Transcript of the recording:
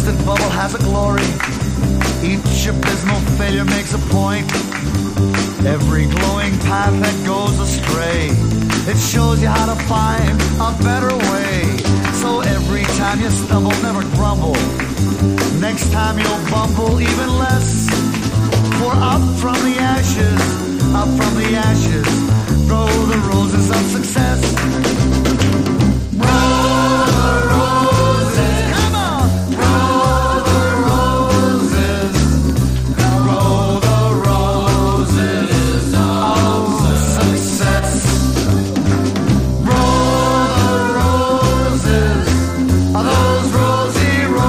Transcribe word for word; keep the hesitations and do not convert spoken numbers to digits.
twisted bubble has a glory. Each abysmal failure makes a point. Every glowing path that goes astray, it shows you how to find a better way. So every time you stumble, never grumble. Next time you'll bumble even less. For up from the ashes